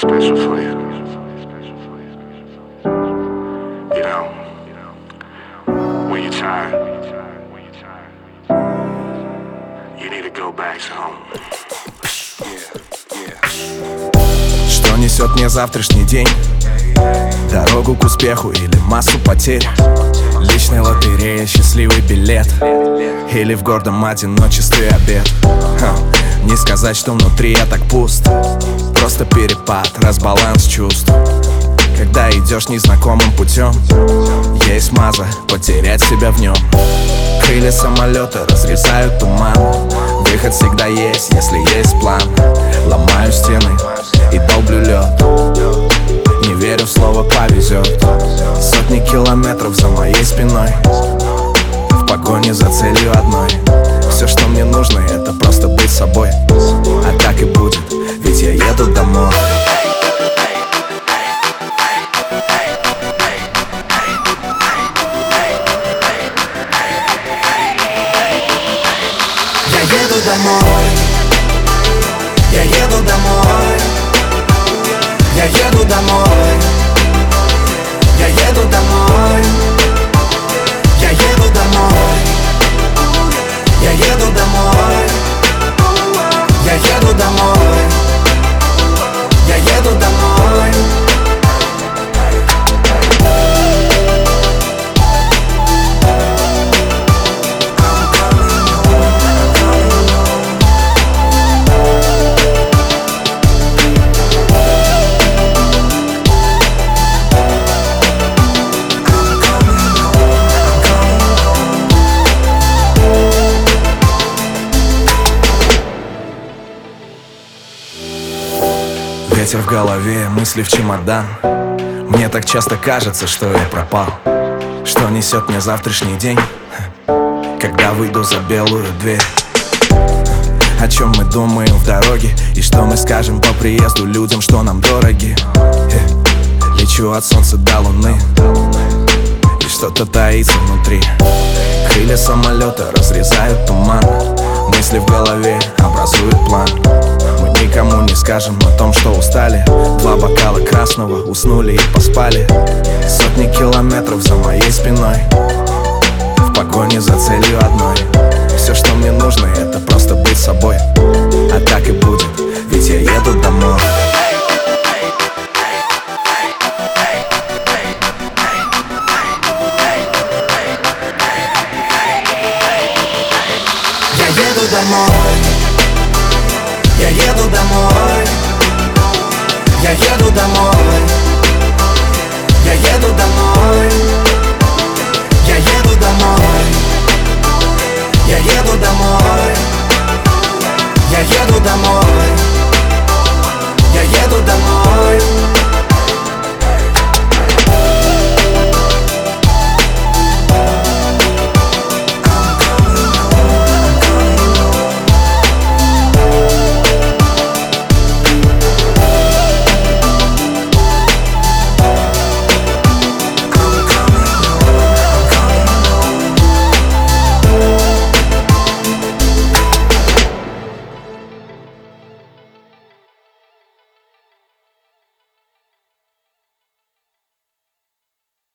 special for you. You know, when you're tired, you need to go back home. Что несет мне завтрашний день? Дорогу к успеху или массу потерь? Личная лотерея, счастливый билет или в гордом одиночестве обед? Не сказать, что внутри я так пуст. Просто перепад, разбаланс чувств. Когда идешь незнакомым путем, есть маза потерять себя в нем. Крылья самолета разрезают туман. Выход всегда есть, если есть план. Ломаю стены и долблю лед. Не верю в слово «повезет». Сотни километров за моей спиной, в погоне за целью одной. Все, что мне нужно, это просто быть собой. А так и будет, ведь я еду домой. Я еду домой. Я еду домой. Я еду домой. Я еду домой. Я еду домой. Я еду домой. Я еду домой. Я еду домой. Ветер в голове, мысли в чемодан. Мне так часто кажется, что я пропал. Что несет мне завтрашний день, когда выйду за белую дверь? О чем мы думаем в дороге? И что мы скажем по приезду людям, что нам дороги? Лечу от солнца до луны, и что-то таится внутри. Крылья самолета разрезают туман. Мысли в голове образуют план. Мы никому не скажем о том, что устали. 2 бокала красного, уснули и поспали. Сотни километров за моей спиной, в погоне за целью одной. Все, что мне нужно, это просто быть собой. А так и будет, ведь я еду домой. Я еду домой. Я еду домой. Я еду домой. Я еду домой.